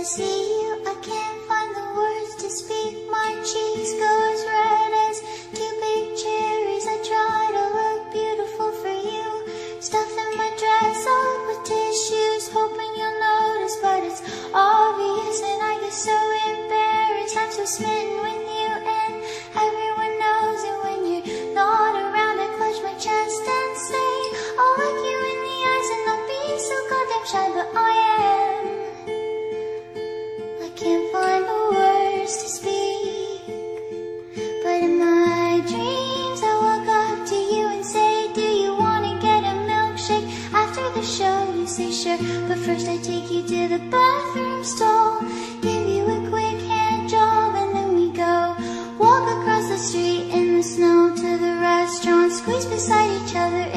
see you, I can't find the words to speak. My cheeks go as red as two big cherries. I try to look beautiful for you, stuffing my dress up with tissues, hoping you'll notice, but it's obvious and I get so embarrassed. I'm so smitten with you and everyone knows it. When you're not around, I clutch my chest and say, I'll look you in the eyes and I'll be so goddamn shy, but I can't find the words to speak. But in my dreams I walk up to you and say, do you wanna get a milkshake? After the show you say sure, but first I take you to the bathroom stall, give you a quick hand job, and then we go walk across the street in the snow to the restaurant, squeeze beside each other